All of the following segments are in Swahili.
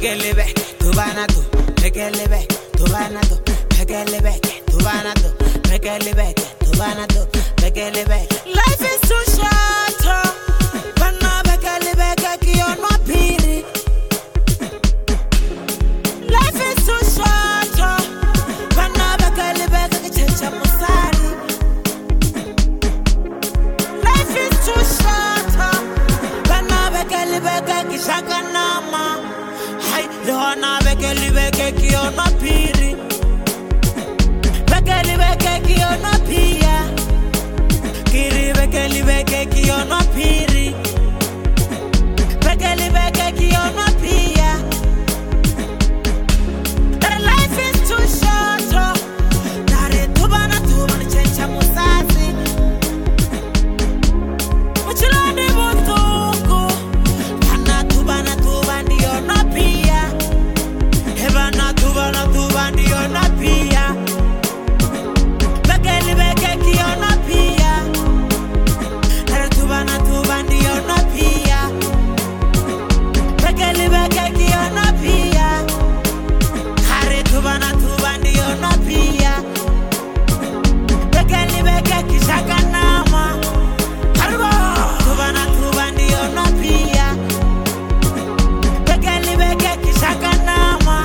Pekelebe, Tubanato, Pekelebe, Tubanato, Pekelebe, Tubanato, Pekelebe, Tubanato, Pekelebe. Life is too short, but now Pekelebe, Kion Mapiri. Life is too short, but now Pekelebe, Kichecha Musari. Life is too short, but now Pekelebe, Kishaka Nama. Lona Bekelebe Kion Mapiri. Bekelebe Kion Mapia. Kiri Bekelebe Kion Mapiri. Bekelebe Kion Mapia. The life is too short. Nare tubana chencha musasi. Uchilani mutuku. Pana tubana ndiyo napia. Hebana tubana ndiyo napia. Bekelebe kion Mapia. Nare tubana ndiyo napia. Bekelebe kion Mapia. Hare tubana ndiyo napia. Bekelebe kishaka nama. Harbo tubana ndiyo napia. Bekelebe kishaka nama.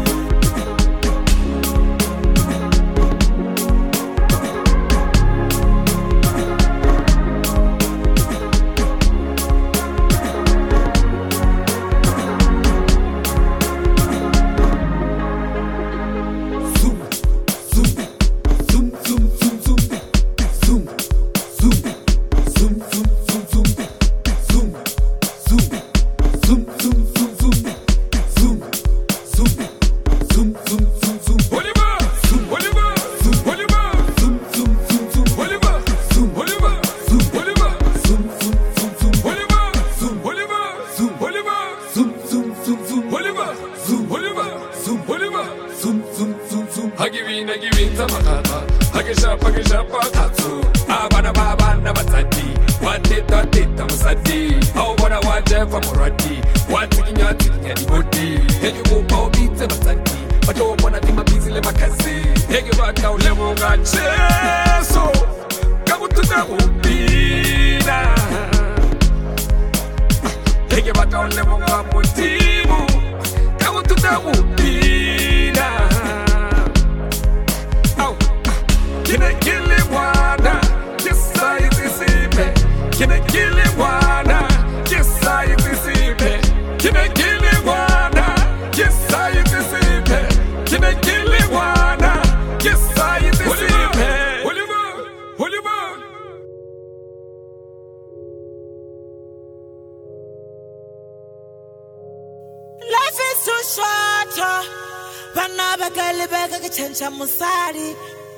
Life is too short, but now Bekelebe Kichencha Musari.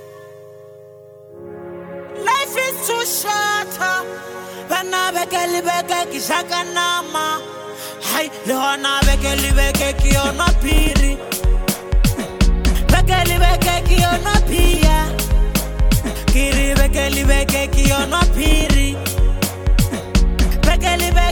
Life is too short, but now Bekelebe Kishaka Nama. Hai, Lona Bekelebe Kion Mapiri. Bekelebe Kion Mapia. Kiri Bekelebe Kion Mapiri. Bekelebe